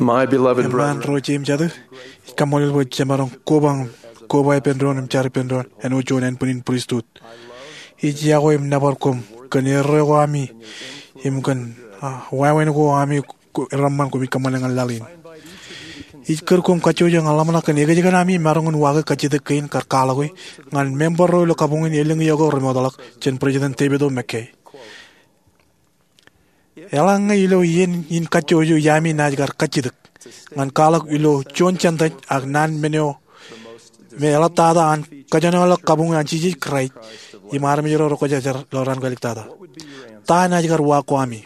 My beloved Emman brethren, ro jim jadu kamolil bo jamarong kobay pendron char pendron en ujon en punin priesthood ijiago im nabarkum kan erro ami im kan wawen go ami ramman ko bikamalang lalin ikar kum kacho yang alamna kan ega jigan ami marangun waga kachide kain karkalagoi ngan member ro lo kabungin eleng yogo remodalak chen president tebedo mekkei elang ilo yin kacho yo yami najgar kachidik ngan kalak ilo chon chantai agnan meneo me ala tada an kajanola kabung an chiji krai imar mi ro ko jajar loran galik tada ta najgar wa ko ami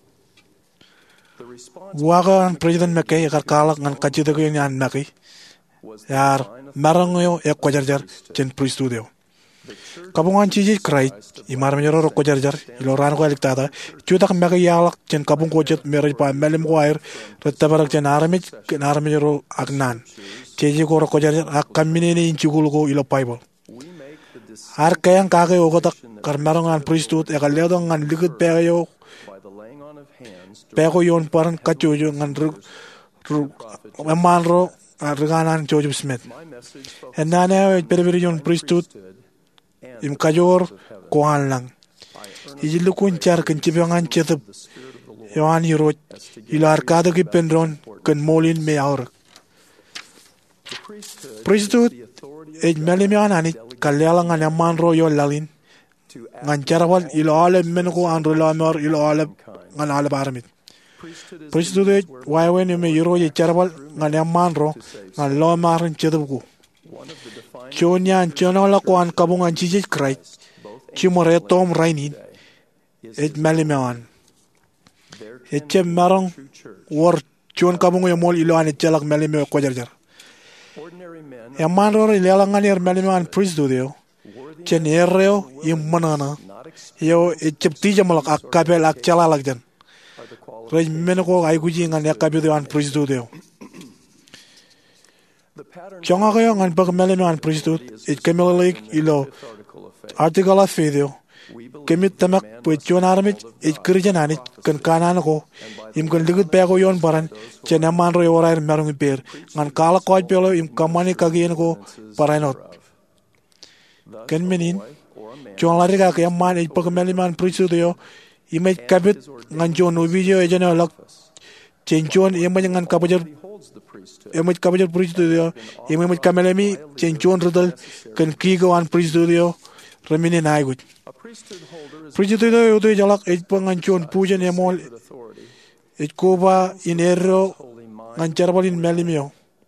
waga an president mekkei gar kalak ngan kachidik yan naki yar marangoyo e ko jajar chen priesthood kabungan chiji krai imar mi ro ko jajar loran galik tada chudak mega yalak chen kabung ko jet mere pa melim wair retabarak chen arami ro agnan chiji ko ko jajar akamine ni inchugul go ilo bible har kayang kage ogotak karmarangan priesthood e galedo ngan ligit peyo pego yon paran kachujo ngan emman ro arganan Joseph Smith enane perveri yon priesthood im kajor koan lang ijilu kun char kan chibangan chetep yoan hirot ilar kada ki pendron kan molin me aur priesthood ej melimian ani kalyala ngan amman ro yo lalin ngan charawal ilo ale men ko andro lamor ilo ale ngan ale barmit priesthood ej waywen me yoro ye charawal ngan amman ro ngan lo marin chetep ko Chonyan chonola kuan kabungan chijit krai chimore tom rainin et malimewan etche marong war chon kabungo yomol iloan etchelak malime ko jarjar yaman ro ilelangan yer malimewan priesthood yo chen erreo immanana yo etchepti jamalak akabel akchalalak jan rej menko ay guji ngan yakabyo an priesthood yo Chongayo ngan pag meliman priesthood it kemelig ilo article of video kemit tamak pu chonarmit it krijananit kan kanan ko im kan ligut pego yon baran chenaman ro yorair merung per ngan kala koy pelo im kamani kagien ko paranot ken menin chonlari ka yaman it pag meliman priesthood yo imay kabit ngan jon video ejana lak chenchon imay ngan kabajar emot kabajar priesthood yo emot kamelemi chenchon rudal kan kigo an priesthood yo remine naigut priesthood yo to jalak ej panganchon pujan emol ej koba inerro ngancharbalin melimio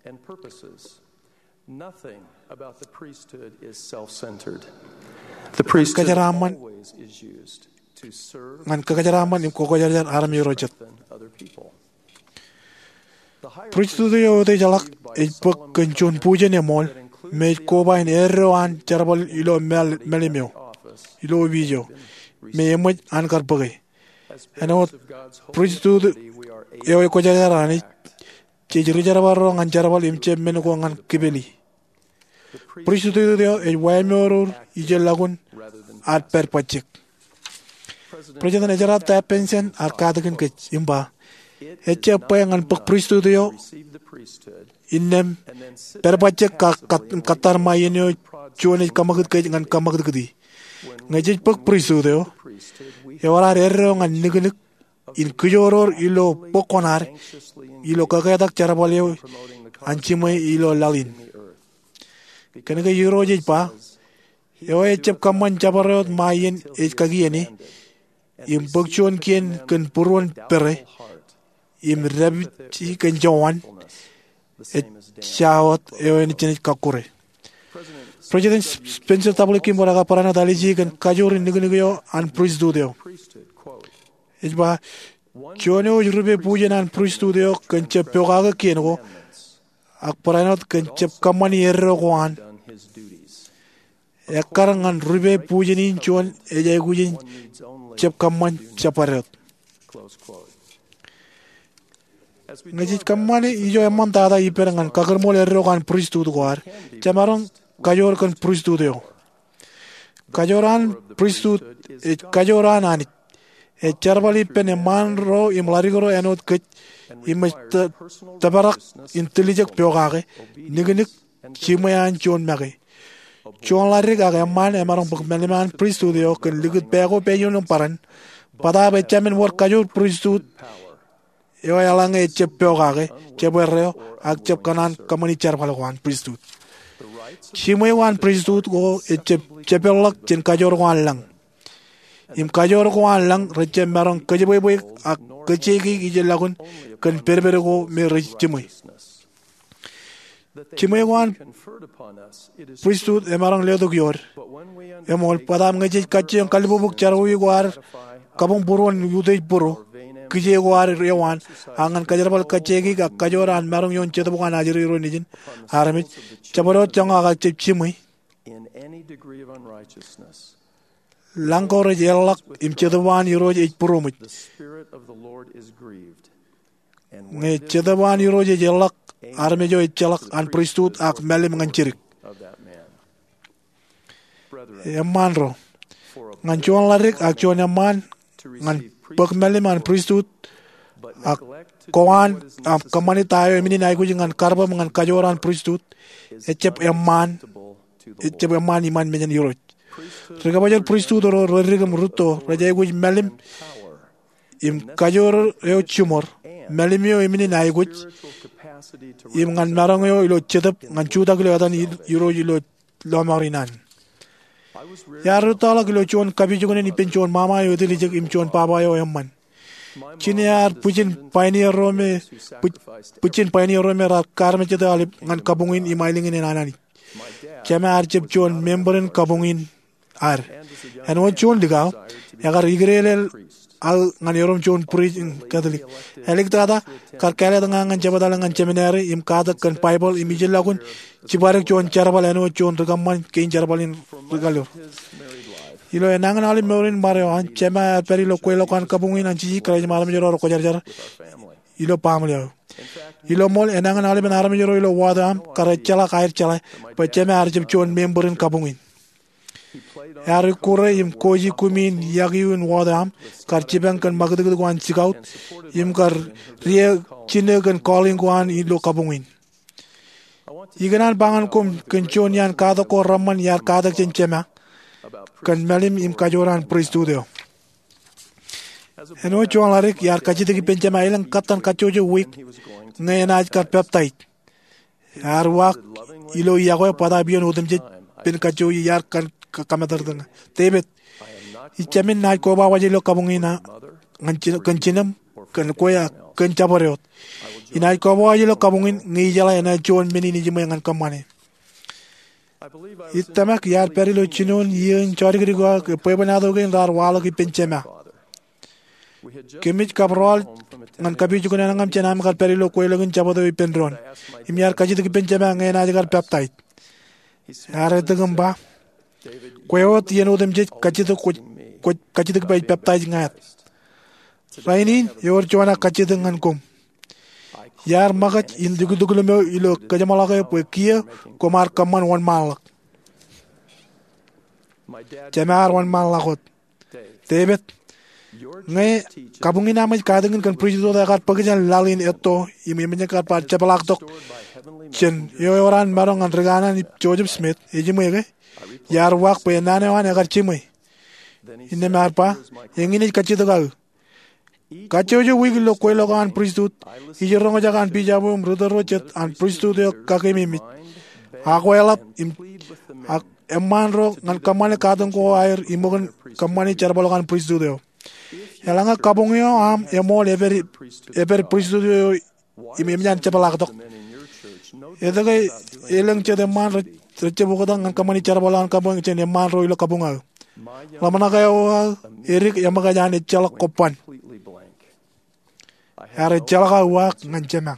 nothing about the priesthood is self-centered. The priesthood always is used to serve ngan kajaraman im ko jajar arami rojat other people. priesthood yo to jalak ej panganchon pujan emol me koba in erro an charbal ilo melimio ilo video me emot an karbage ano priesthood yo ko jajar ani chejri jarabaro ngan charbal imche men ko ngan kibeli priesthood yo ej waymoror ijelagun at perpachik president ejara ta pension arkadakin ke imba eche payangan pak priesthood yo innem perpachik katar mayenyo chone kamagit ke ngan kamagit gedi ngajit pak priesthood yo ewara erro ngan nignik in kujoror ilo pokonar ilo kagadak charabalyo anchimoy ilo lalin kenega yuro pa yo echep kaman chabarot mayen ech kagieni im bakchon kien kan purwan pere im rabti kan jawan et chawat yo ni chenit kakure president Spencer Tablikin boraga parana daliji kan kajor nignigo an priesthood yo ejba chono yurbe pujan an priesthood yo kan chepyoga kiengo ak paranot kan chep kamani erro kwan ekarangan rube pujanin chon ejay gujin chep kaman chaparot ngajit kamani ijo emman tada iperangan kagarmol erro kan priesthood war chamaron kajor kan priesthood yo kajoran priesthood kajoran anit charbali pen man ro im larigoro enot kech im tabarak intelligent pyogare nigenik chimayan John Mary John larig man emarong pagmeliman priesthood yo ken ligit pego peyon paran pada be chamen work kajur priesthood yo yalang e chep pyogare cheberreo ak chep kanan kamani charbal wan priesthood chimayan priesthood go e chepelak chen kajor wan lang im kajor wan lang reche marong kajeboy boy ak kachegi ijelagun kan perberego me rechimoy Chimewan priesthood emarang leodog yor emol padam ngaji kacheng kalibubuk charwi war kabung buron yudej buru kije war rewan angan kajarbal kachegi ka kajoran marong yon chetubukan ajiri ro nijin haramit chabaro changa ka chimui langkore jelak im chetubukan yoro jej purumit nge chetubukan yoro jelak armejo ichalak an priesthood ak melim nganchirik emanro nganchuan larik ak chuan eman ngan pok melim an priesthood ak koan am kamani tayo emini nai ku jingan karba ngan kajoran priesthood echep eman iman menyan yoro regabajal priesthood ro regam ruto rajay ku melim im kajor eo chumor melimio emini nai ku im ngan marang yo ilo chedap ngan chuda kilo atan iro ilo lomarinan yaru tala kilo chon kabi jugone ni penchon mama yo dili jeg im chon papa yo emman chinyar puchin pioneer rome ra karme cheda alip ngan kabungin imailingin enanani chama archep chon memberin kabungin ar eno chon ligaw yagar igrelel al ngan yorom chon preach catholic electrada kar kale ngan jabadal ngan seminary im kada kan bible imijel lagun cibarek chon charbal eno chon regamman kein charbalin regalor ilo enangan ali morin mare an chema perilo kwelo kan kabungin an chi kray maram joro ko jar ilo pamlyo ilo mol enangan ali benaram joro ilo wadam kar chala kair chala pa chema arjib chon memberin kabungin Yari kure im koji kumin yagiun wadam kar chibang kan magdeg gwan sigaut im kar rie chine kan calling gwan ilo kabungin iganan bangan kum kenchon yan kada ko ramman yar kada chenchema kan melim im kajoran priesthood eno chon larik yar kachite ki penchema ilang katan kachoje week ngayanaj kar peptite yar wak ilo yago pada bion udem je pen kachoyi yar kan kamatardana tebet ichamin nai ko ba wajilo kabungina nganchinam kan koya kan chabareot inai ko ba wajilo kabungin ngi jala ena chon menini jima ngan kamane itamak yar perilo chinon yen chorigri go pebanado gen dar wala ki penchema kemit kabrol ngan kabi juguna ngam chenam kar perilo koylo gen chabado penron imyar kajit ki penchema ngena jagar peptite yar etagamba Kwewot yeno dem je kachito bay peptide ngat. Rainin yor chwana kachito ngan kum. Yar magat in dugulme ilo kajamalaka po kia komar kaman wan malak. Jamar wan malakot. Tebet ngai kabungin amay kadengin kan priesthood da kat pagjan lalin eto imimenya kat par chapalak tok. Chen yoran marong an regana ni Joseph Smith ejimege yar wak pe nane wan agar chimui inne marpa yengini kachito gal kachojo wiglo koilo kan priesthood ijerongo jagan pijabu mrudoro chet an priesthood yo kakemimit akwelap emmanro ngan kamane kadon ko air imogan kamane charbalo kan priesthood yo elanga kabungyo am emol ever priesthood yo imemjan chapalak tok edaga elang chedeman Reche bukodang ngan kamani charbalan kabung chen eman ro ilo kabungal. Lamana kayo erik yamaga jan echalak kopan. Are echalak awak ngan chemang.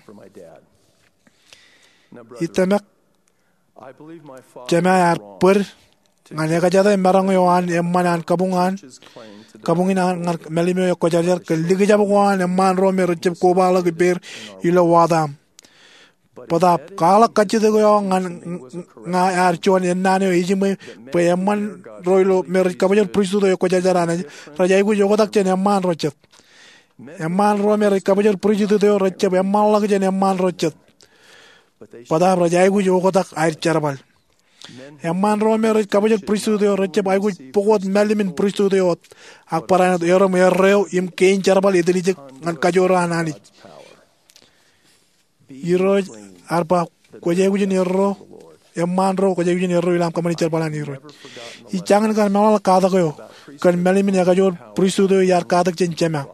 Itemek chemang ar per ngan eka jada emarang yoan emanan kabungin ngan melime yo kojarjar keligi jabukan eman ro me reche kobala kiper ilo wadam. padap kala kachide go nga archon enane ijime peman roilo mer kabajor pristudo ko jajarana raja igu jogo tak chen emman rochet emman ro mer kabajor pristudo rochet emman lag chen emman rochet padap raja igu jogo tak air charbal emman ro mer kabajor pristudo rochet igu pogot melimin pristudo ak parana yoro mer reo im kein charbal idelijek ngan kajora anani iro arpa ko jegu ni ro emman ro ko jegu ni ro ilam kamani charbalani ro I jangan kan malal kada ko kan melimin ya kajor prisudo yar kada chenchema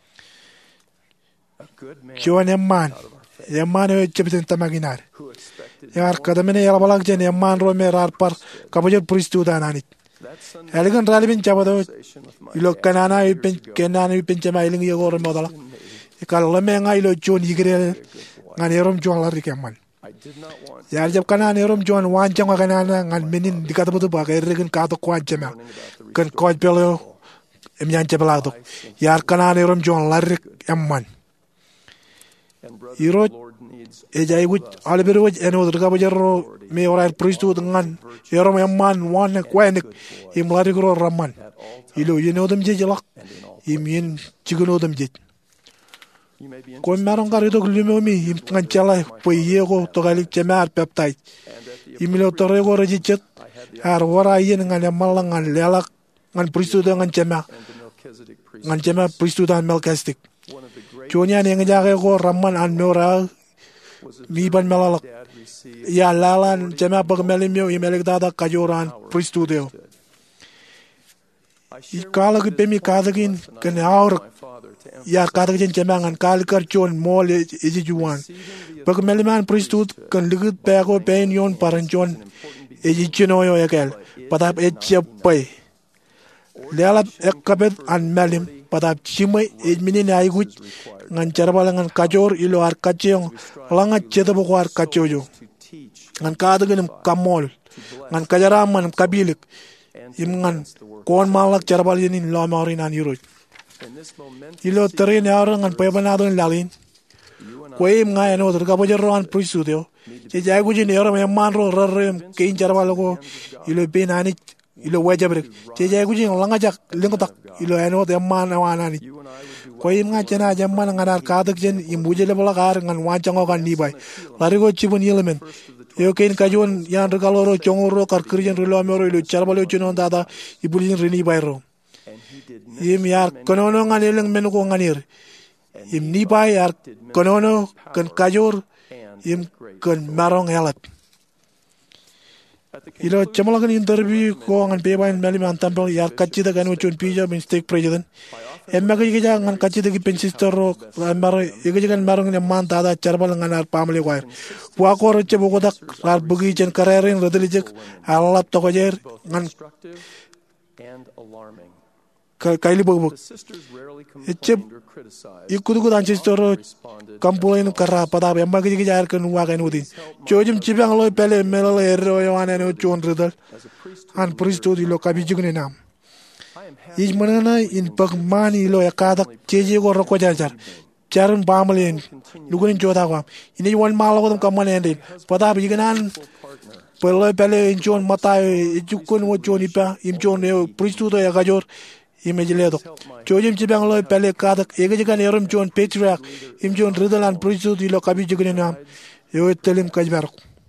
Joan emman e chepten tamaginar yar kada mene yar balak jen emman ro mer arpar kabajor prisudo anani elegan ralibin chabado ilo kanana ipen kenana ipen chema iling yego ro modala ikal lemenga ilo jon yigre ngan erom jual lari keman. Yar jab kana erom jual wancang kana ngan menin dikata betul bagai regen kato kuancam ya. Kan kuat pelo emyan cepelak tu. Yar kana erom jual lari keman. Iro ejai wut alberu wut eno terka bajaro me orai pristu dengan erom eman wan kuenik im lari kuro raman. Ilo yenodem jejelak imin cigunodem jej. Kon marong kari to glumomi im ngancala poyego to galik cemar peptide imilo torego rejicet ar wara yen ngan malang ngan lelak ngan pristu ngan cema pristu dan melkastik jonya ne ngajage go ramman an nora mi ban melalak ya lalan cema bag melimio imelek dada kajoran pristu deo I kala ke pemi kadagin kan aur ya kadagin cemangan kal karchon mol eji juan bag meliman pristut kan ligit pego pen yon paranjon eji chinoyo yakel padap echepai lelap ekabet an melim padap chimai ejminin aigut ngan charbalangan kajor ilo ar kachong langa chedabo ar kachojo ngan kadagin kamol ngan kajaraman kabilik imngan kon malak charbal yenin lo marin an yuro ilo terren yarangan pebanado en lalin koim nga eno terka bojero an prisudio je jagu je nero me manro rarem kein charbal go ilo benani ilo wajabre je jagu je langa jak lingotak ilo eno de man wanani koim nga chena jamman nganar kadak jen imbuje le bolakar ngan wanchango kan nibai larigo chibun yelemen yo kein kajon yan regaloro chongoro karkirjen relo amero ilo charbalo chinon dada ibulin rini bayro yim yar konono nganeleng menuko nganir yim ni bay yar konono kan kajor yim kan marong helat ilo chamalagan interview ko ngan pebain meli mantampel yar kachida kan uchun pija min stake president emma ke ja ngan kachida ki pensistoro ambar ege kan marong ne man dada charbal nganar pamle wair wa ko roche bogodak rar bugi chen karerin rodelijek alap to gojer ngan kaili bogbo eche ikudu kudan chistoro kampulain karra pada emma ke ja kan wa kan udi chojim chibang loy pele melale ero yoane no chon redal an pristo di lo kabijugne nam ij manana in pagmani lo yakadak cheje go roko jajar charun bamalen lugunin jota ko ini wan malo ko kamane ende pada biganan pelo pele injon matai ijukun wo joni pa imjon ne pristo do yakajor imejledo chojim chibang lo pele kadak ege kan erum jon patriarch imjon ridalan pristo di lo kabijugne nam yo telim kajbar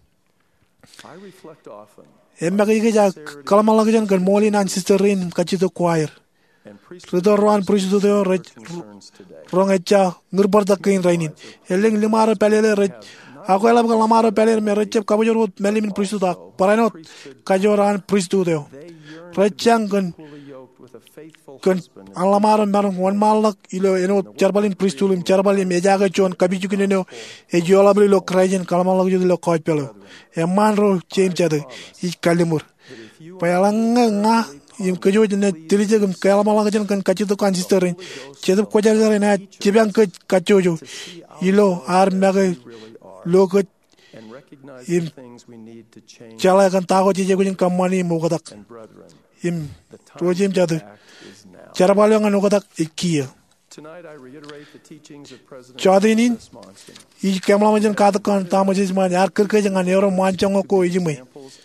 emma ke ja kalamalagan kan molin an sisterin kachito choir Ridoran pristo de rong echa ngurbarda kain rainin eleng limara pelele rech ako elam kan lamara pelele me rechep kabajorot melimin pristo da paranot kajoran pristo de rechang kan alamara marong wan malak ilo eno charbalin pristulim charbalin ejaga chon kabijukine no ejola bli lo krajen kalamalak jodi lo koch pelo emman ro chem chade I kalimur payalang nga im kejo jene tilije gum kalamalak jen kan kachito kan sisterin chedep kojar na chibang ke kachojo ilo ar mage logo im chala kan tago chije gujin kamani mogadak im rojim chade charbalo ngan ogadak ikia Chadinin I kemlamajan katakan tamasis man arkirke jangan yoro manchongo ko ijime.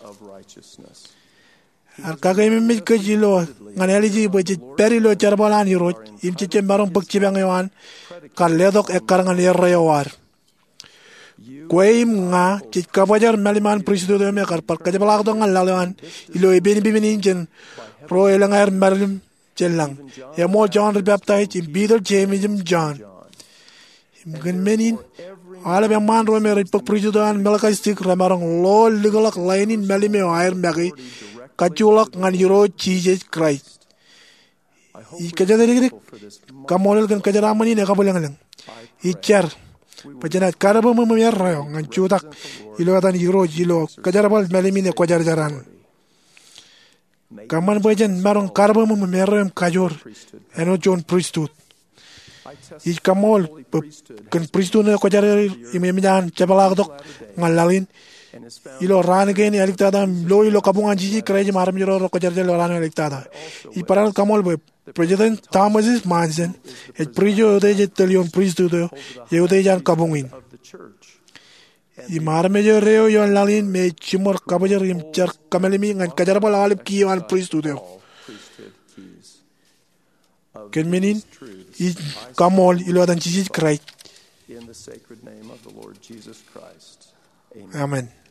Arkagay mimit ke jilo nganeliji bojit perilo charbalan yoro imchiche marong pagchibangawan karledok ekkarangan yerrayawar. Kuaim nga chit kabajar maliman prisido de me karpar kajabalak dong ngalawan ilo ibini bibini jen ro elangar marim Jellang, mo John the Baptist in Beetle James John. Himgen menin, ala be man ro me ripok prijudan melaka stick ramarong lo ligalak lainin melime air magi kachulak ngan yuro Jesus Christ. I kajadari kamolel kan kajaramani ne kabolang. I char pajanat karabo memyar rayo ngan chutak ilo atan yuro jilo kajarabal melime ne kajarjaran. Kaman bajan marong karbo mo meron kajor eno John priesthood. I kamol kan priesthood na kajar imemidan chabalagdok ngalalin ilo rangen eliktada lo ilo kabungan jiji kreji maram jiro kajar jelo ran eliktada. I paral kamol President Thomas Manson et prijo de jetelion priesthood yeude jan kabungin. I marame jo reo yon lalin me chimor kabajar im char kamelimi ngan kajar bal alip ki wan priesthood. Ken menin I kamol ilo dan Jesus Christ. In the sacred name of the Lord Jesus Christ. Amen.